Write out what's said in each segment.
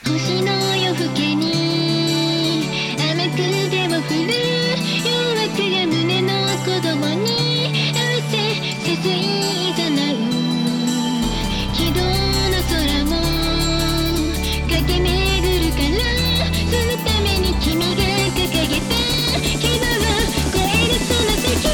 星の夜更けに甘く手を振る誘惑が胸の子供に合わせ誘い誘う軌道の空も駆け巡るからそのために君が掲げた希望を超えるその先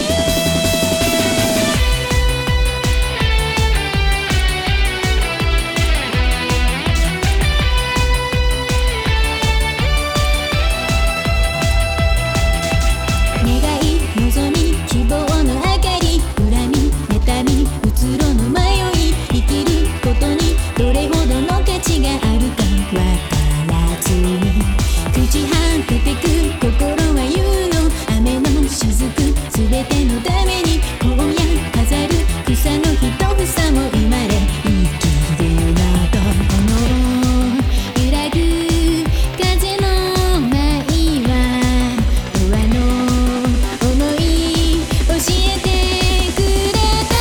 願い望み希望の明かり恨み妬みうつろの迷い生きることにどれほどの価値があるかわからずに朽ち果ててく心は言うの雨の雫すべてのために荒野飾る草の一房も生まれ生きるのと思う揺らぐ風の舞は永遠の思い教えてくれた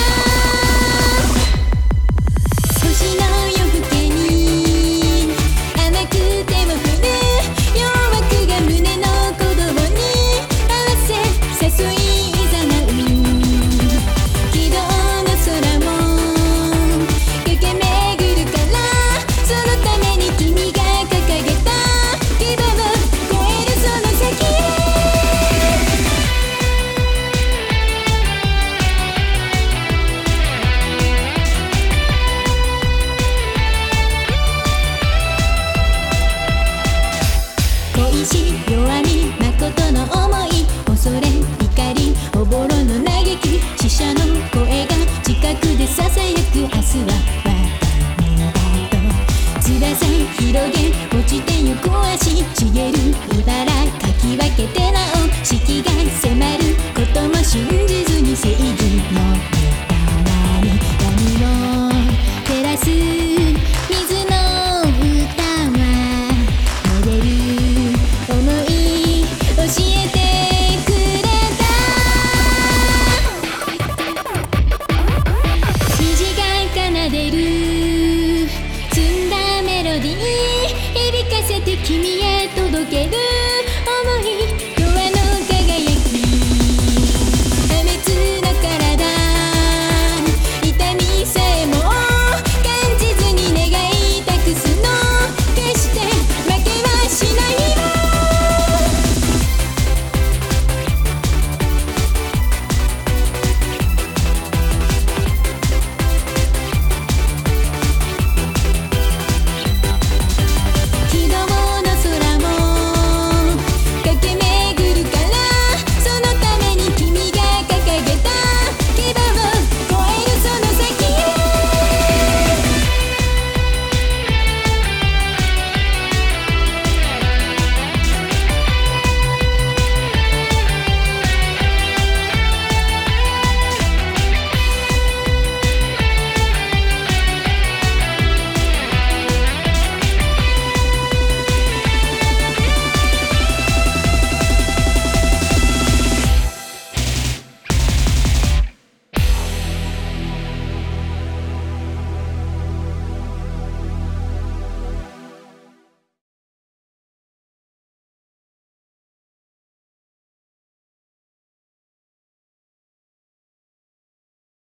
星の夜更けに甘く手を振る誘惑が胸の鼓動に合わせ誘い誘う軌道の空も駆け巡るからそのために君が掲げた希望を超えるその先恋し弱み誠の想い恐れ怒りおぼろの嘆き死者の声が近くでささやく明日は我が身だと辛さ広げ落ちてゆく足茂る茨かき分けてなお四季が迫ることも信じずに正義の